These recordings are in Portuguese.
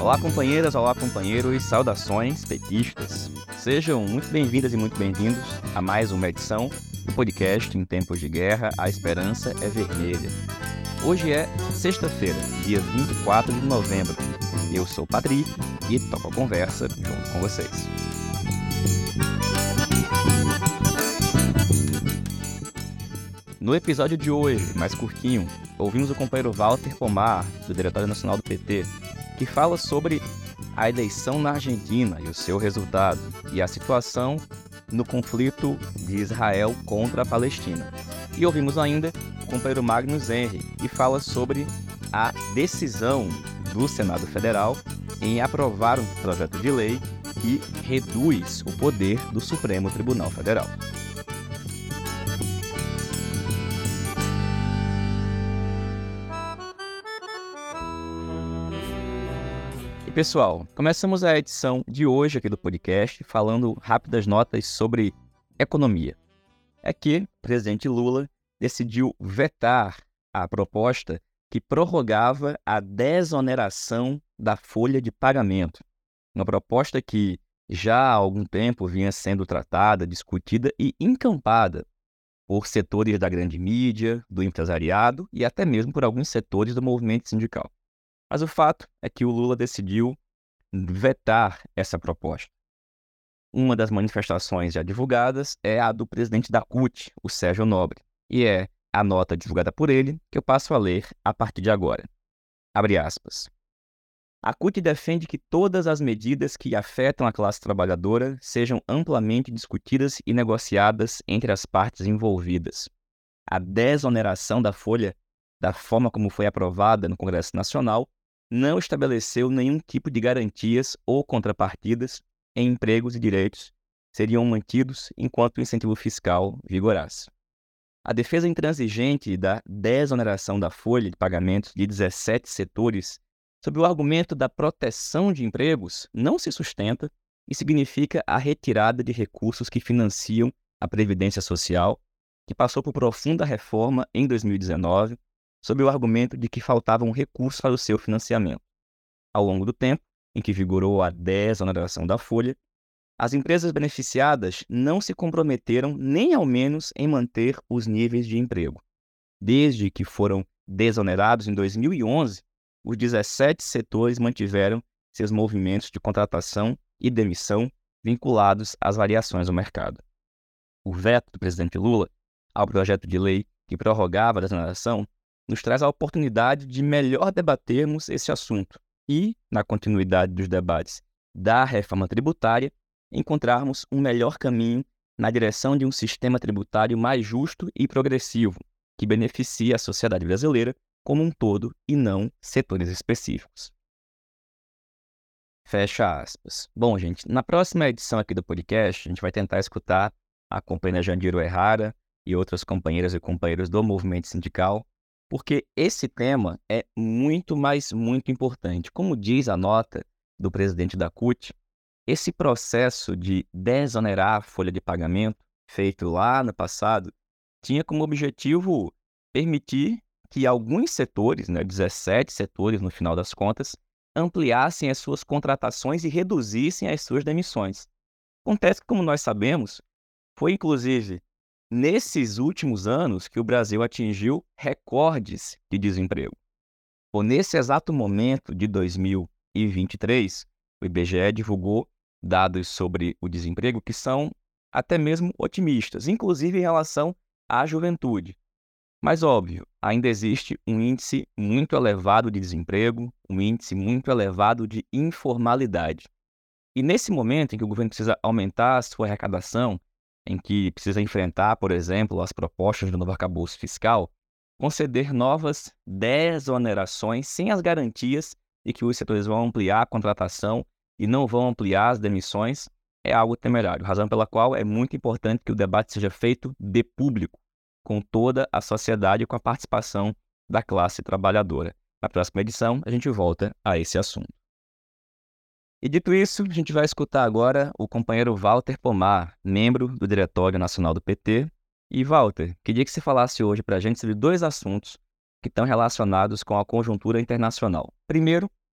Olá, companheiras, olá, companheiros, saudações petistas. Sejam muito bem-vindas e muito bem-vindos a mais uma edição do podcast Em Tempos de Guerra, a Esperança é Vermelha. Hoje é sexta-feira, dia 24 de novembro. Eu sou o Patrick e toco a conversa junto com vocês. No episódio de hoje, mais curtinho, ouvimos o companheiro Walter Pomar, do Diretório Nacional do PT, que fala sobre a eleição na Argentina e o seu resultado, e a situação no conflito de Israel contra a Palestina. E ouvimos ainda o companheiro Magnus Henry, que fala sobre a decisão do Senado Federal em aprovar um projeto de lei que reduz o poder do Supremo Tribunal Federal. E pessoal, começamos a edição de hoje aqui do podcast falando rápidas notas sobre economia. É que o presidente Lula decidiu vetar a proposta que prorrogava a desoneração da folha de pagamento. Uma proposta que já há algum tempo vinha sendo tratada, discutida e encampada por setores da grande mídia, do empresariado e até mesmo por alguns setores do movimento sindical. Mas o fato é que o Lula decidiu vetar essa proposta. Uma das manifestações já divulgadas é a do presidente da CUT, o Sérgio Nobre, e é a nota divulgada por ele que eu passo a ler a partir de agora. Abre aspas. A CUT defende que todas as medidas que afetam a classe trabalhadora sejam amplamente discutidas e negociadas entre as partes envolvidas. A desoneração da folha, da forma como foi aprovada no Congresso Nacional, não estabeleceu nenhum tipo de garantias ou contrapartidas em empregos e direitos seriam mantidos enquanto o incentivo fiscal vigorasse. A defesa intransigente da desoneração da folha de pagamentos de 17 setores sob o argumento da proteção de empregos não se sustenta e significa a retirada de recursos que financiam a Previdência Social, que passou por profunda reforma em 2019, sob o argumento de que faltavam recursos para o seu financiamento. Ao longo do tempo em que vigorou a desoneração da folha, as empresas beneficiadas não se comprometeram nem ao menos em manter os níveis de emprego. Desde que foram desonerados em 2011, os 17 setores mantiveram seus movimentos de contratação e demissão vinculados às variações do mercado. O veto do presidente Lula ao projeto de lei que prorrogava a desoneração nos traz a oportunidade de melhor debatermos esse assunto e, na continuidade dos debates da reforma tributária, encontrarmos um melhor caminho na direção de um sistema tributário mais justo e progressivo, que beneficie a sociedade brasileira como um todo e não setores específicos. Fecha aspas. Bom, gente, na próxima edição aqui do podcast, a gente vai tentar escutar a companheira Jandiro Errara e outras companheiras e companheiros do movimento sindical, porque esse tema é muito, mas muito importante. Como diz a nota do presidente da CUT, esse processo de desonerar a folha de pagamento, feito lá no passado, tinha como objetivo permitir que alguns setores, 17 setores no final das contas, ampliassem as suas contratações e reduzissem as suas demissões. Acontece que, como nós sabemos, foi inclusive nesses últimos anos que o Brasil atingiu recordes de desemprego. Nesse exato momento de 2023, o IBGE divulgou dados sobre o desemprego que são até mesmo otimistas, inclusive em relação à juventude. Mas, óbvio, ainda existe um índice muito elevado de desemprego, um índice muito elevado de informalidade. E nesse momento em que o governo precisa aumentar a sua arrecadação, em que precisa enfrentar, por exemplo, as propostas do novo arcabouço fiscal, conceder novas desonerações sem as garantias de que os setores vão ampliar a contratação e não vão ampliar as demissões é algo temerário, razão pela qual é muito importante que o debate seja feito de público, com toda a sociedade e com a participação da classe trabalhadora. Na próxima edição, a gente volta a esse assunto. E dito isso, a gente vai escutar agora o companheiro Walter Pomar, membro do Diretório Nacional do PT. E, Walter, queria que você falasse hoje para a gente sobre dois assuntos que estão relacionados com a conjuntura internacional. Primeiro,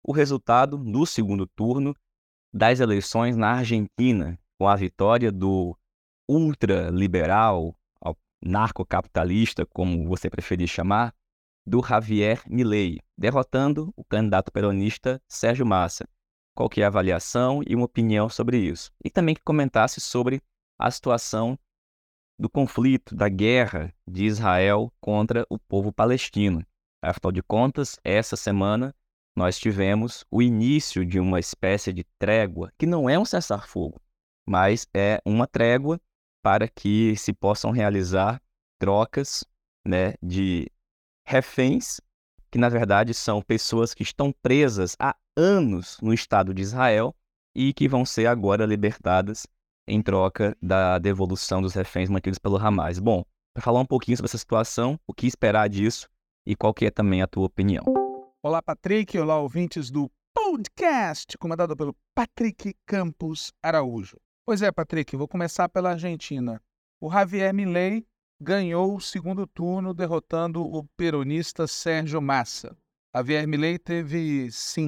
o resultado do segundo turno das eleições na Argentina, com a vitória do ultraliberal, narcocapitalista, como você preferir chamar, do Javier Milei, derrotando o candidato peronista Sérgio Massa. Qual que é a avaliação e uma opinião sobre isso? E também que comentasse sobre a situação do conflito, da guerra de Israel contra o povo palestino. Afinal de contas, essa semana nós tivemos o início de uma espécie de trégua, que não é um cessar-fogo, mas é uma trégua para que se possam realizar trocas, né, de reféns, que na verdade são pessoas que estão presas há anos no Estado de Israel e que vão ser agora libertadas em troca da devolução dos reféns mantidos pelo Hamas. Bom, para falar um pouquinho sobre essa situação, o que esperar disso e qual que é também a tua opinião. Olá, Patrick. Olá, ouvintes do podcast, comandado pelo Patrick Campos Araújo. Pois é, Patrick, vou começar pela Argentina. O Javier Milei ganhou o segundo turno, derrotando o peronista Sérgio Massa. Javier Milei teve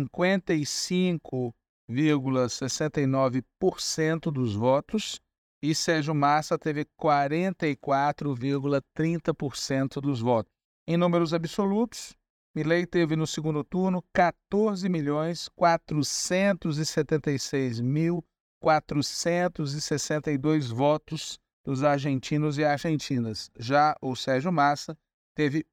55,69% dos votos e Sérgio Massa teve 44,30% dos votos. Em números absolutos, Milei teve no segundo turno 14.476.462 votos dos argentinos e argentinas. Já o Sérgio Massa teve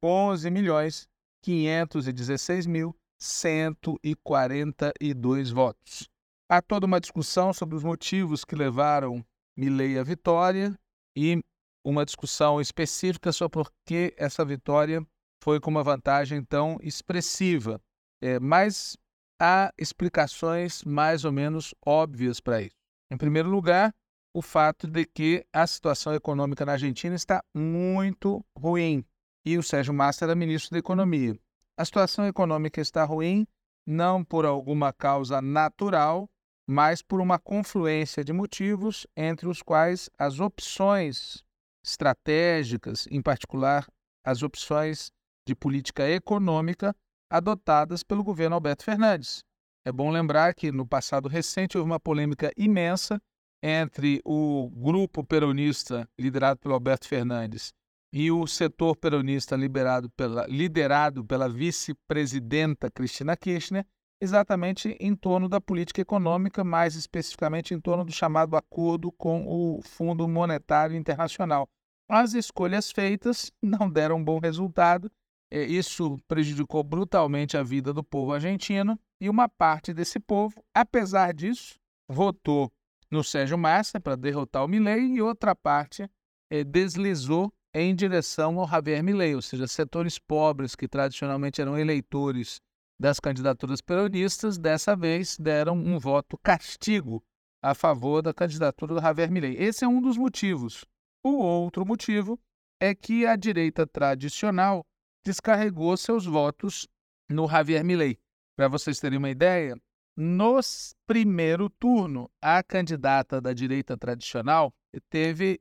11.516.142 votos. Há toda uma discussão sobre os motivos que levaram Milei à vitória e uma discussão específica sobre por que essa vitória foi com uma vantagem tão expressiva. Mas há explicações mais ou menos óbvias para isso. Em primeiro lugar, o fato de que a situação econômica na Argentina está muito ruim e o Sérgio Massa era ministro da Economia. A situação econômica está ruim não por alguma causa natural, mas por uma confluência de motivos, entre os quais as opções estratégicas, em particular as opções de política econômica adotadas pelo governo Alberto Fernandes. É bom lembrar que no passado recente houve uma polêmica imensa entre o grupo peronista liderado pelo Alberto Fernandes e o setor peronista liderado pela vice-presidenta Cristina Kirchner, exatamente em torno da política econômica, mais especificamente em torno do chamado acordo com o Fundo Monetário Internacional. As escolhas feitas não deram um bom resultado. Isso prejudicou brutalmente a vida do povo argentino e uma parte desse povo, apesar disso, votou no Sérgio Massa para derrotar o Milei e outra parte deslizou em direção ao Javier Milei, ou seja, setores pobres que tradicionalmente eram eleitores das candidaturas peronistas, dessa vez deram um voto castigo a favor da candidatura do Javier Milei. Esse é um dos motivos. O outro motivo é que a direita tradicional descarregou seus votos no Javier Milei. Para vocês terem uma ideia, no primeiro turno, a candidata da direita tradicional teve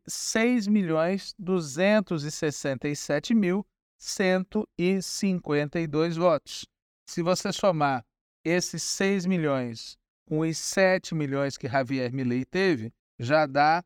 6.267.152 votos. Se você somar esses 6 milhões com os 7 milhões que Javier Milei teve, já dá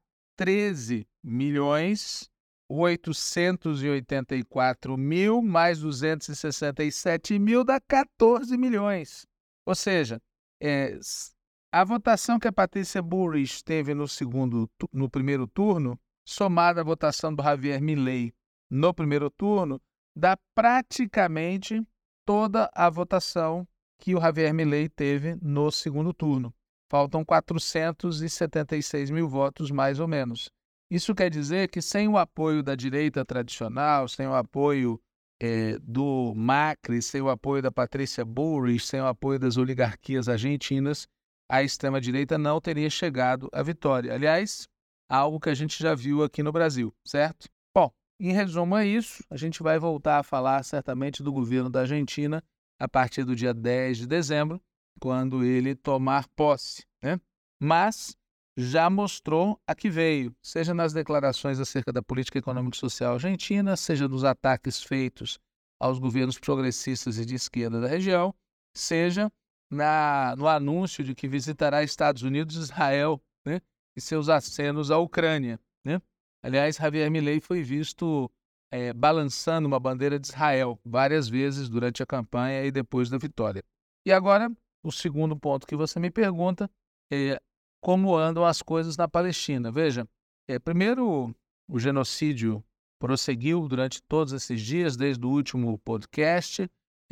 13.884.000 mais 267.000 dá 14 milhões. Ou seja, a votação que a Patrícia Bullrich teve no primeiro turno, somada à votação do Javier Milei no primeiro turno, dá praticamente toda a votação que o Javier Milei teve no segundo turno. Faltam 476 mil votos, mais ou menos. Isso quer dizer que sem o apoio da direita tradicional, sem o apoio do Macri, sem o apoio da Patrícia Bullrich, sem o apoio das oligarquias argentinas, a extrema-direita não teria chegado à vitória. Aliás, algo que a gente já viu aqui no Brasil, certo? Bom, em resumo é isso. A gente vai voltar a falar certamente do governo da Argentina a partir do dia 10 de dezembro, quando ele tomar posse, né? Mas já mostrou a que veio, seja nas declarações acerca da política econômica e social argentina, seja nos ataques feitos aos governos progressistas e de esquerda da região, seja no anúncio de que visitará Estados Unidos, Israel, né, e seus acenos à Ucrânia, né? Aliás, Javier Milei foi visto balançando uma bandeira de Israel várias vezes durante a campanha e depois da vitória. E agora, o segundo ponto que você me pergunta é como andam as coisas na Palestina. Veja, primeiro, o genocídio prosseguiu durante todos esses dias, desde o último podcast.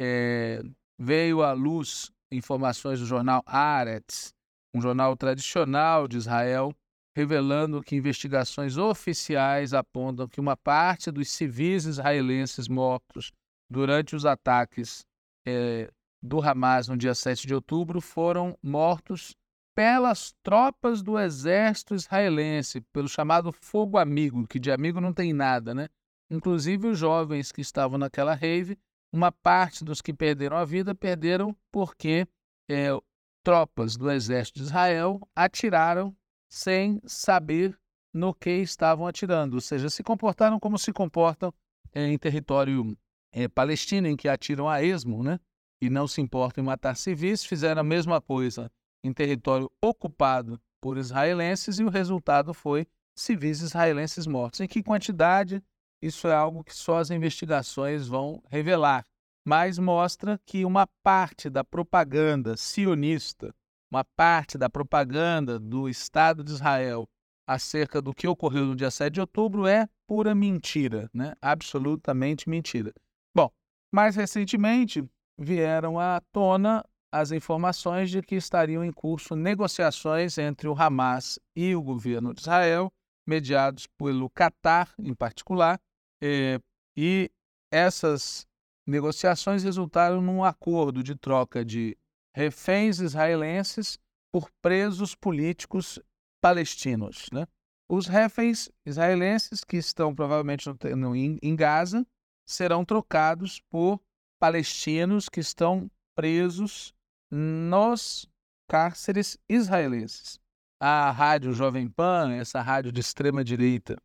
Veio à luz informações do jornal Haaretz, um jornal tradicional de Israel, revelando que investigações oficiais apontam que uma parte dos civis israelenses mortos durante os ataques do Hamas no dia 7 de outubro foram mortos pelas tropas do exército israelense, pelo chamado fogo amigo, que de amigo não tem nada, né? Inclusive os jovens que estavam naquela rave, uma parte dos que perderam a vida perderam porque tropas do exército de Israel atiraram sem saber no que estavam atirando, ou seja, se comportaram como se comportam em território palestino, em que atiram a esmo, né? E não se importam em matar civis, fizeram a mesma coisa em território ocupado por israelenses e o resultado foi civis israelenses mortos. Em que quantidade? Isso é algo que só as investigações vão revelar, mas mostra que uma parte da propaganda sionista, uma parte da propaganda do Estado de Israel acerca do que ocorreu no dia 7 de outubro é pura mentira, né? Absolutamente mentira. Bom, mais recentemente vieram à tona as informações de que estariam em curso negociações entre o Hamas e o governo de Israel, mediados pelo Catar, em particular, e essas negociações resultaram num acordo de troca de reféns israelenses por presos políticos palestinos, né? Os reféns israelenses que estão provavelmente em Gaza serão trocados por palestinos que estão presos nos cárceres israelenses. A rádio Jovem Pan, essa rádio de extrema-direita,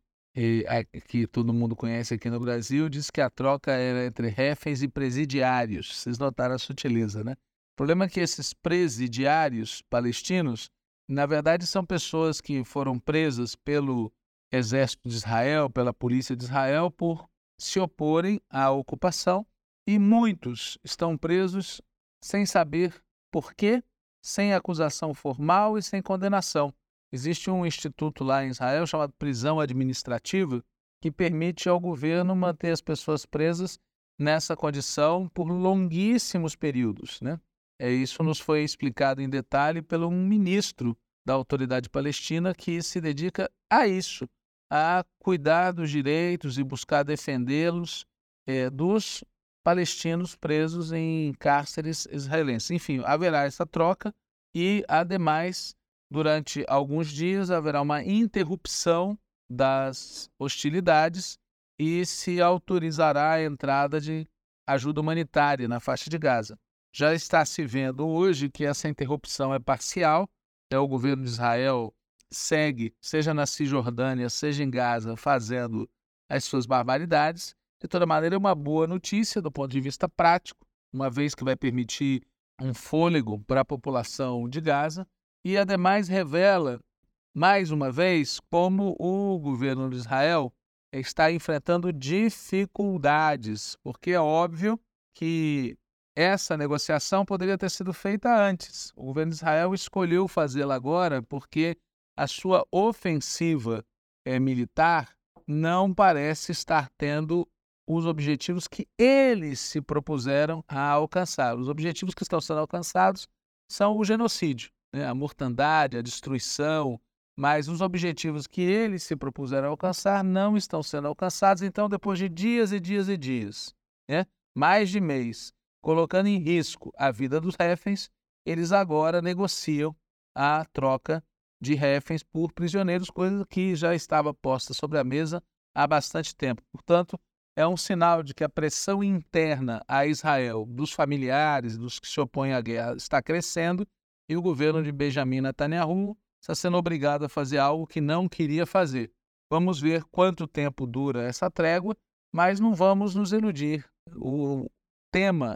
que todo mundo conhece aqui no Brasil, diz que a troca era entre reféns e presidiários. Vocês notaram a sutileza, né? O problema é que esses presidiários palestinos, na verdade, são pessoas que foram presas pelo exército de Israel, pela polícia de Israel, por se oporem à ocupação, e muitos estão presos sem saber por quê, sem acusação formal e sem condenação. Existe um instituto lá em Israel chamado prisão administrativa que permite ao governo manter as pessoas presas nessa condição por longuíssimos períodos, né? Isso nos foi explicado em detalhe pelo um ministro da autoridade palestina que se dedica a isso, a cuidar dos direitos e buscar defendê-los dos palestinos presos em cárceres israelenses. Enfim, haverá essa troca e, ademais, durante alguns dias haverá uma interrupção das hostilidades e se autorizará a entrada de ajuda humanitária na faixa de Gaza. Já está se vendo hoje que essa interrupção é parcial, o governo de Israel segue, seja na Cisjordânia, seja em Gaza, fazendo as suas barbaridades. De toda maneira, é uma boa notícia do ponto de vista prático, uma vez que vai permitir um fôlego para a população de Gaza e, ademais, revela, mais uma vez, como o governo de Israel está enfrentando dificuldades, porque é óbvio que essa negociação poderia ter sido feita antes. O governo de Israel escolheu fazê-la agora porque a sua ofensiva militar não parece estar tendo os objetivos que eles se propuseram a alcançar. Os objetivos que estão sendo alcançados são o genocídio, né? A mortandade, a destruição, mas os objetivos que eles se propuseram a alcançar não estão sendo alcançados. Então, depois de dias e dias e dias, né? Mais de mês, colocando em risco a vida dos reféns, eles agora negociam a troca de reféns por prisioneiros, coisa que já estava posta sobre a mesa há bastante tempo. Portanto, é um sinal de que a pressão interna a Israel dos familiares, dos que se opõem à guerra, está crescendo e o governo de Benjamin Netanyahu está sendo obrigado a fazer algo que não queria fazer. Vamos ver quanto tempo dura essa trégua, mas não vamos nos iludir. O tema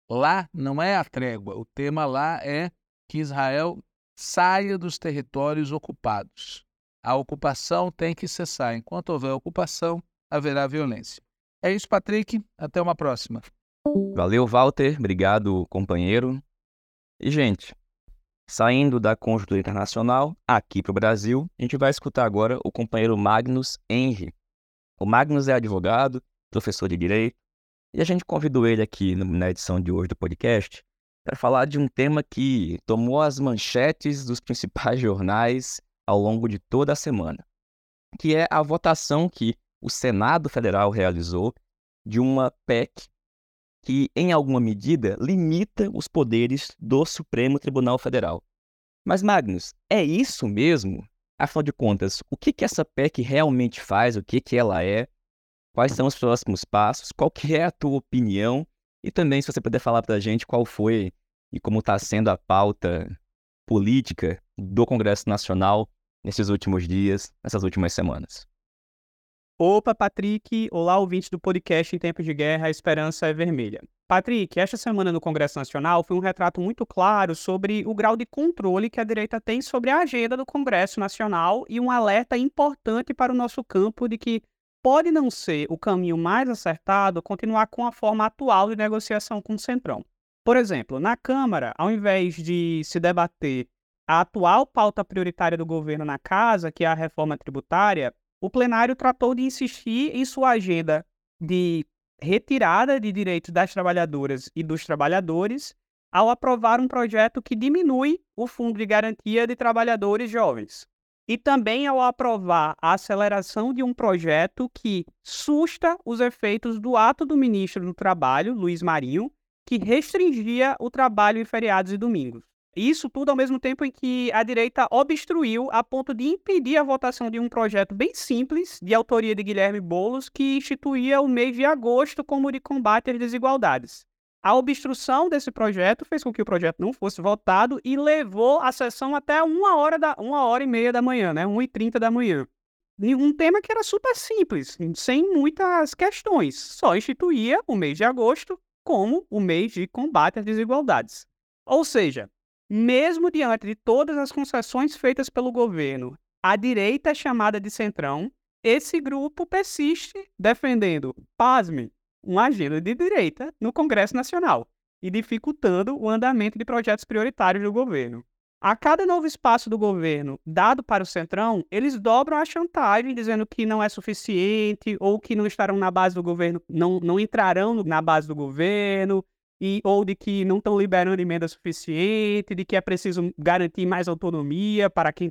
lá não é a trégua, o tema lá é que Israel saia dos territórios ocupados. A ocupação tem que cessar. Enquanto houver ocupação, haverá violência. É isso, Patrick. Até uma próxima. Valeu, Walter. Obrigado, companheiro. E, gente, saindo da conjuntura internacional, aqui para o Brasil, a gente vai escutar agora o companheiro Magnus Henry. O Magnus é advogado, professor de Direito, e a gente convidou ele aqui na edição de hoje do podcast para falar de um tema que tomou as manchetes dos principais jornais ao longo de toda a semana, que é a votação que o Senado Federal realizou de uma PEC que, em alguma medida, limita os poderes do Supremo Tribunal Federal. Mas, Magnus, é isso mesmo? Afinal de contas, o que essa PEC realmente faz? O que ela é? Quais são os próximos passos? Qual que é a tua opinião? E também, se você puder falar para a gente qual foi e como está sendo a pauta política do Congresso Nacional nesses últimos dias, nessas últimas semanas. Opa, Patrick! Olá, ouvinte do podcast Em Tempos de Guerra, a Esperança é Vermelha. Patrick, esta semana no Congresso Nacional foi um retrato muito claro sobre o grau de controle que a direita tem sobre a agenda do Congresso Nacional e um alerta importante para o nosso campo de que pode não ser o caminho mais acertado continuar com a forma atual de negociação com o Centrão. Por exemplo, na Câmara, ao invés de se debater a atual pauta prioritária do governo na Casa, que é a reforma tributária, o plenário tratou de insistir em sua agenda de retirada de direitos das trabalhadoras e dos trabalhadores ao aprovar um projeto que diminui o Fundo de Garantia de Trabalhadores Jovens. E também ao aprovar a aceleração de um projeto que susta os efeitos do ato do ministro do Trabalho, Luiz Marinho, que restringia o trabalho em feriados e domingos. Isso tudo ao mesmo tempo em que a direita obstruiu a ponto de impedir a votação de um projeto bem simples, de autoria de Guilherme Boulos, que instituía o mês de agosto como de combate às desigualdades. A obstrução desse projeto fez com que o projeto não fosse votado e levou a sessão até 1h30 da manhã, né? 1h30 da manhã. Um tema que era super simples, sem muitas questões, só instituía o mês de agosto como o mês de combate às desigualdades. Ou seja, mesmo diante de todas as concessões feitas pelo governo, a direita chamada de Centrão, esse grupo persiste defendendo, pasme, uma agenda de direita no Congresso Nacional e dificultando o andamento de projetos prioritários do governo. A cada novo espaço do governo dado para o Centrão, eles dobram a chantagem dizendo que não é suficiente ou que não estarão na base do governo, não entrarão na base do governo, ou de que não estão liberando emenda suficiente, de que é preciso garantir mais autonomia para quem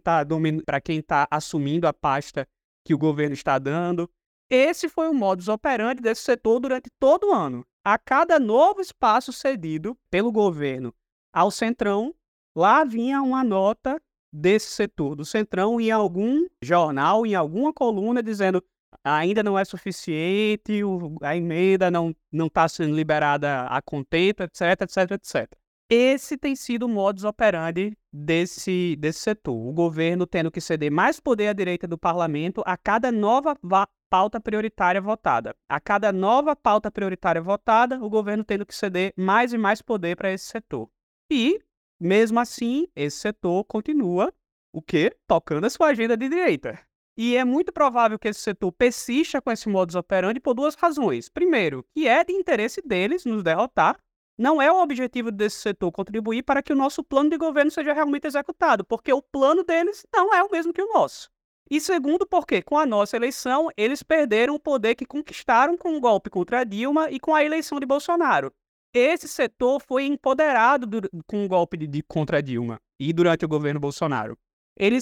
está assumindo a pasta que o governo está dando. Esse foi o modus operandi desse setor durante todo o ano. A cada novo espaço cedido pelo governo ao Centrão, lá vinha uma nota desse setor, do Centrão, em algum jornal, em alguma coluna, dizendo ainda não é suficiente, a emenda não está sendo liberada a contento, etc, etc, etc. Esse tem sido o modus operandi desse setor. O governo tendo que ceder mais poder à direita do parlamento a cada nova pauta prioritária votada. A cada nova pauta prioritária votada, o governo tendo que ceder mais e mais poder para esse setor. E, mesmo assim, esse setor continua, o quê? Tocando a sua agenda de direita. E é muito provável que esse setor persista com esse modus operandi por duas razões. Primeiro, que é de interesse deles nos derrotar. Não é o objetivo desse setor contribuir para que o nosso plano de governo seja realmente executado, porque o plano deles não é o mesmo que o nosso. E segundo, porque com a nossa eleição, eles perderam o poder que conquistaram com o golpe contra Dilma e com a eleição de Bolsonaro. Esse setor foi empoderado com o golpe contra Dilma e durante o governo Bolsonaro. Ele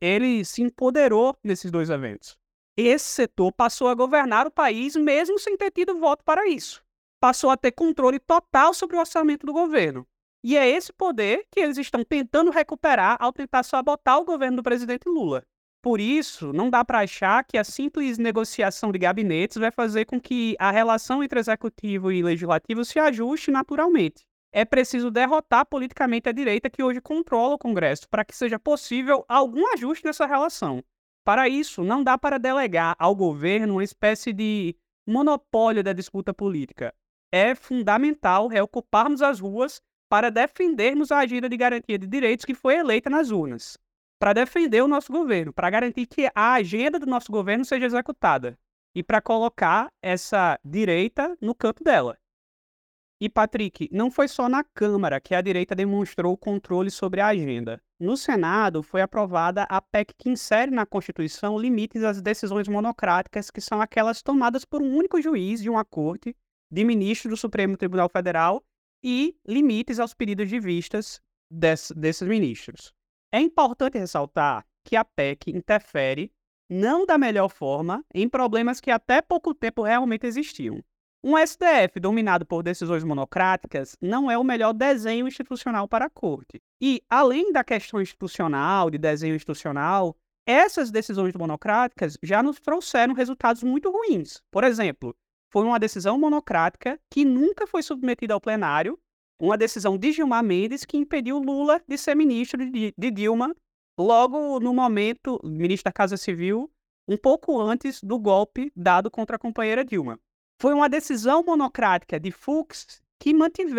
se empoderou nesses dois eventos. Esse setor passou a governar o país mesmo sem ter tido voto para isso. Passou a ter controle total sobre o orçamento do governo. E é esse poder que eles estão tentando recuperar ao tentar sabotar o governo do presidente Lula. Por isso, não dá para achar que a simples negociação de gabinetes vai fazer com que a relação entre executivo e legislativo se ajuste naturalmente. É preciso derrotar politicamente a direita que hoje controla o Congresso para que seja possível algum ajuste nessa relação. Para isso, não dá para delegar ao governo uma espécie de monopólio da disputa política. é fundamental reocuparmos as ruas para defendermos a agenda de garantia de direitos que foi eleita nas urnas, para defender o nosso governo, para garantir que a agenda do nosso governo seja executada e para colocar essa direita no canto dela. E, Patrick, não foi só na Câmara que a direita demonstrou o controle sobre a agenda. No Senado, foi aprovada a PEC que insere na Constituição limites às decisões monocráticas, que são aquelas tomadas por um único juiz de uma corte, de ministro do Supremo Tribunal Federal, e limites aos pedidos de vistas desses ministros. É importante ressaltar que a PEC interfere, não da melhor forma, em problemas que até pouco tempo realmente existiam. Um STF dominado por decisões monocráticas não é o melhor desenho institucional para a corte. E, além da questão institucional, de desenho institucional, essas decisões monocráticas já nos trouxeram resultados muito ruins. Por exemplo, foi uma decisão monocrática que nunca foi submetida ao plenário, uma decisão de Gilmar Mendes que impediu Lula de ser ministro de Dilma, logo no momento, ministro da Casa Civil, um pouco antes do golpe dado contra a companheira Dilma. Foi uma decisão monocrática de Fux que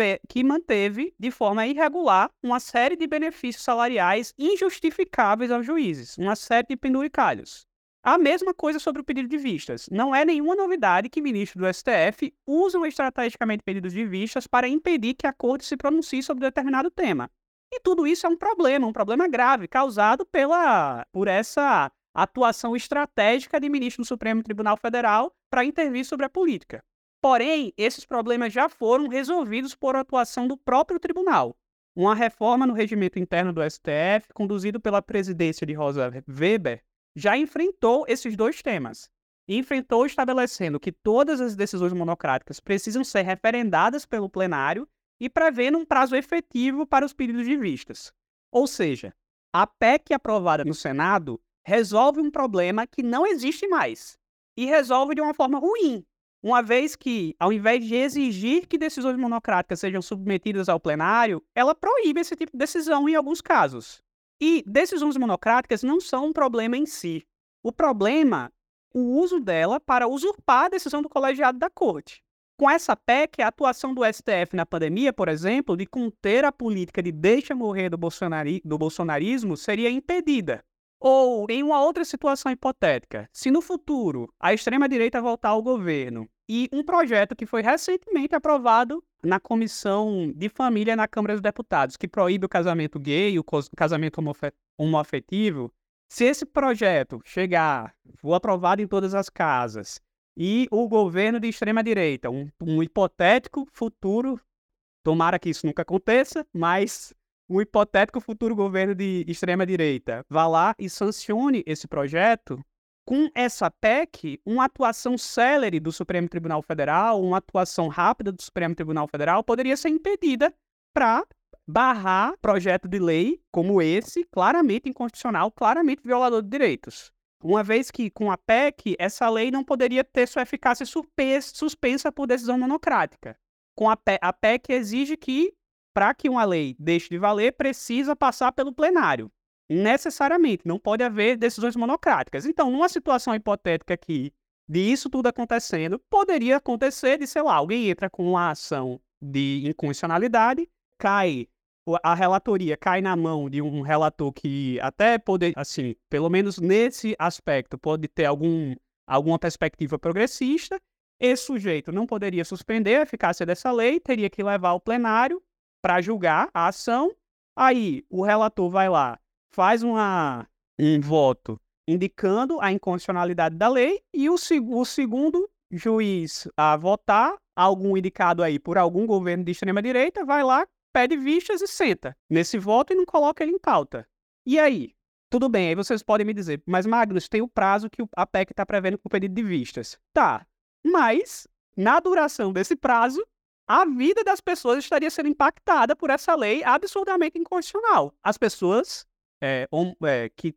manteve de forma irregular uma série de benefícios salariais injustificáveis aos juízes, uma série de penduricalhos. A mesma coisa sobre o pedido de vistas. Não é nenhuma novidade que ministros do STF usam estrategicamente pedidos de vistas para impedir que a corte se pronuncie sobre determinado tema. E tudo isso é um problema grave, causado por essa atuação estratégica de ministro do Supremo Tribunal Federal para intervir sobre a política. Porém, esses problemas já foram resolvidos por atuação do próprio tribunal. Uma reforma no regimento interno do STF, conduzido pela presidência de Rosa Weber, já enfrentou esses dois temas. E enfrentou estabelecendo que todas as decisões monocráticas precisam ser referendadas pelo plenário e prevendo um prazo efetivo para os pedidos de vistas. Ou seja, a PEC aprovada no Senado resolve um problema que não existe mais. E resolve de uma forma ruim, uma vez que, ao invés de exigir que decisões monocráticas sejam submetidas ao plenário, ela proíbe esse tipo de decisão em alguns casos. E decisões monocráticas não são um problema em si. O problema, o uso dela para usurpar a decisão do colegiado da corte. Com essa PEC, a atuação do STF na pandemia, por exemplo, de conter a política de deixa morrer do bolsonarismo seria impedida. Ou, em uma outra situação hipotética, se no futuro a extrema-direita voltar ao governo e um projeto que foi recentemente aprovado na Comissão de Família na Câmara dos Deputados, que proíbe o casamento gay, o casamento homoafetivo, se esse projeto for aprovado em todas as casas e o governo de extrema-direita, um hipotético futuro, tomara que isso nunca aconteça, mas um hipotético futuro governo de extrema-direita vá lá e sancione esse projeto, com essa PEC, uma atuação célere do Supremo Tribunal Federal, uma atuação rápida do Supremo Tribunal Federal poderia ser impedida para barrar projeto de lei como esse, claramente inconstitucional, claramente violador de direitos. Uma vez que, com a PEC, essa lei não poderia ter sua eficácia suspensa por decisão monocrática. Com a PEC exige que, para que uma lei deixe de valer, precisa passar pelo plenário. Necessariamente, não pode haver decisões monocráticas. Então, numa situação hipotética aqui, de isso tudo acontecendo, poderia acontecer de, sei lá, alguém entra com uma ação de inconstitucionalidade, a relatoria cai na mão de um relator que até pode, assim, pelo menos nesse aspecto, pode ter alguma perspectiva progressista. Esse sujeito não poderia suspender a eficácia dessa lei, teria que levar ao plenário para julgar a ação. Aí o relator vai lá, faz um voto indicando a inconstitucionalidade da lei e o segundo juiz a votar, algum indicado aí por algum governo de extrema-direita, vai lá, pede vistas e senta nesse voto e não coloca ele em pauta. E aí? Tudo bem, aí vocês podem me dizer, mas Magnus, tem o prazo que a PEC está prevendo para o pedido de vistas. Tá, mas na duração desse prazo, a vida das pessoas estaria sendo impactada por essa lei absurdamente inconstitucional. As pessoas que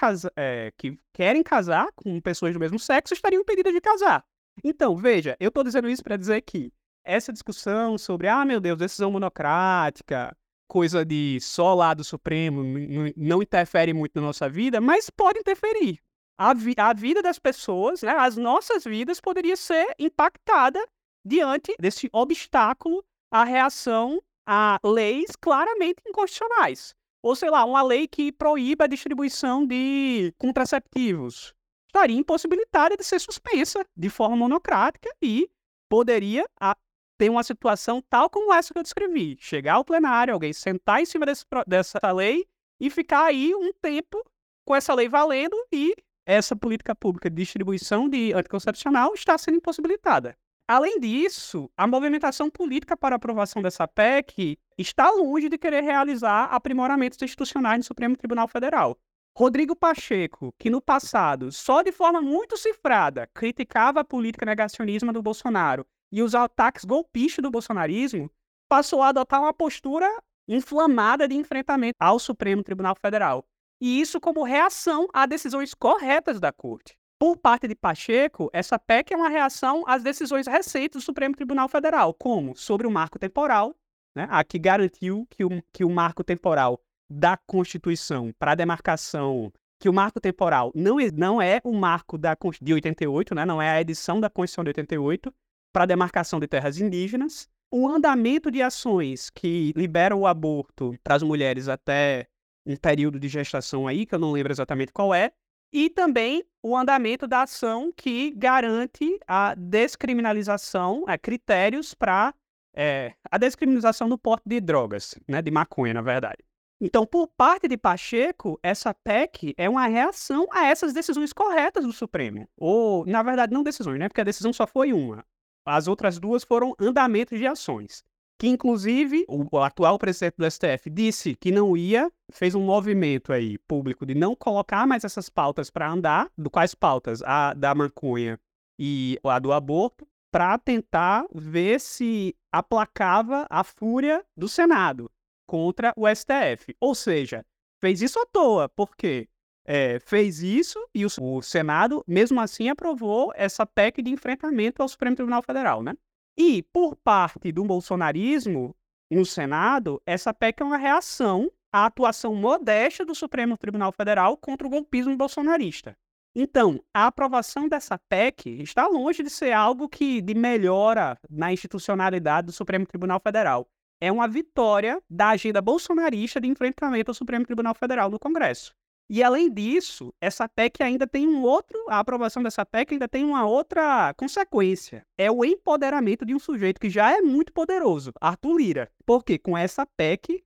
querem casar com pessoas do mesmo sexo estariam impedidas de casar. Então, veja, eu estou dizendo isso para dizer que essa discussão sobre, meu Deus, decisão monocrática, coisa de só lá do Supremo, não interfere muito na nossa vida, mas pode interferir. A vida das pessoas, né, as nossas vidas, poderia ser impactada diante desse obstáculo à reação a leis claramente inconstitucionais. Ou, sei lá, uma lei que proíba a distribuição de contraceptivos estaria impossibilitada de ser suspensa de forma monocrática e poderia ter uma situação tal como essa que eu descrevi. Chegar ao plenário, alguém sentar em cima dessa lei e ficar aí um tempo com essa lei valendo e essa política pública de distribuição de anticoncepcional está sendo impossibilitada. Além disso, a movimentação política para a aprovação dessa PEC está longe de querer realizar aprimoramentos institucionais no Supremo Tribunal Federal. Rodrigo Pacheco, que no passado, só de forma muito cifrada, criticava a política negacionista do Bolsonaro e os ataques golpistas do bolsonarismo, passou a adotar uma postura inflamada de enfrentamento ao Supremo Tribunal Federal. E isso como reação a decisões corretas da Corte. Por parte de Pacheco, essa PEC é uma reação às decisões recentes do Supremo Tribunal Federal, como sobre o marco temporal, né, a que garantiu que o marco temporal da Constituição para a demarcação, que o marco temporal não é o marco de 88, né, não é a edição da Constituição de 88, para a demarcação de terras indígenas, o andamento de ações que liberam o aborto para as mulheres até um período de gestação aí, que eu não lembro exatamente qual é, e também o andamento da ação que garante a descriminalização, critérios para a descriminalização do porte de drogas, né, de maconha, na verdade. Então, por parte de Pacheco, essa PEC é uma reação a essas decisões corretas do Supremo. Ou, na verdade, não decisões, né, porque a decisão só foi uma. As outras duas foram andamentos de ações. Que, inclusive, o atual presidente do STF disse que não ia, fez um movimento aí público de não colocar mais essas pautas para andar, quais pautas? A da maconha e a do aborto, para tentar ver se aplacava a fúria do Senado contra o STF. Ou seja, fez isso à toa, porque fez isso e o Senado, mesmo assim, aprovou essa PEC de enfrentamento ao Supremo Tribunal Federal, né? E, por parte do bolsonarismo, no Senado, essa PEC é uma reação à atuação modesta do Supremo Tribunal Federal contra o golpismo bolsonarista. Então, a aprovação dessa PEC está longe de ser algo de melhora na institucionalidade do Supremo Tribunal Federal. É uma vitória da agenda bolsonarista de enfrentamento ao Supremo Tribunal Federal no Congresso. E, além disso, essa PEC ainda tem a aprovação dessa PEC ainda tem uma outra consequência. É o empoderamento de um sujeito que já é muito poderoso, Arthur Lira. Porque com essa PEC,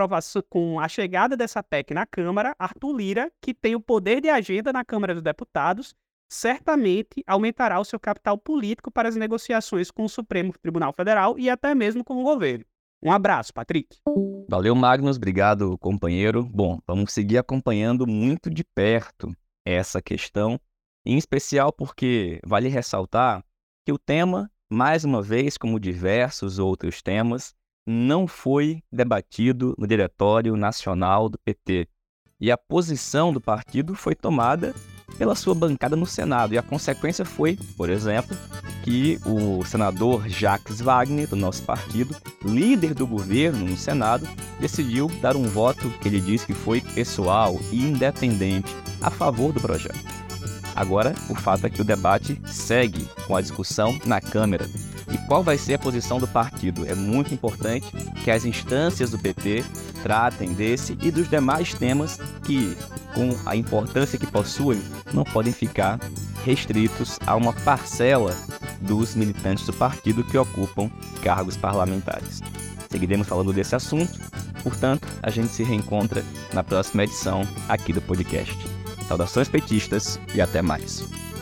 com a chegada dessa PEC na Câmara, Arthur Lira, que tem o poder de agenda na Câmara dos Deputados, certamente aumentará o seu capital político para as negociações com o Supremo Tribunal Federal e até mesmo com o governo. Um abraço, Patrick. Valeu, Magnus. Obrigado, companheiro. Bom, vamos seguir acompanhando muito de perto essa questão, em especial porque vale ressaltar que o tema, mais uma vez, como diversos outros temas, não foi debatido no Diretório Nacional do PT. E a posição do partido foi tomada pela sua bancada no Senado. E a consequência foi, por exemplo, que o senador Jacques Wagner, do nosso partido, líder do governo no Senado, decidiu dar um voto que ele disse que foi pessoal e independente a favor do projeto. Agora, o fato é que o debate segue com a discussão na Câmara. E qual vai ser a posição do partido? É muito importante que as instâncias do PT tratem desse e dos demais temas que, com a importância que possuem, não podem ficar restritos a uma parcela dos militantes do partido que ocupam cargos parlamentares. Seguiremos falando desse assunto, portanto, a gente se reencontra na próxima edição aqui do podcast. Saudações petistas e até mais.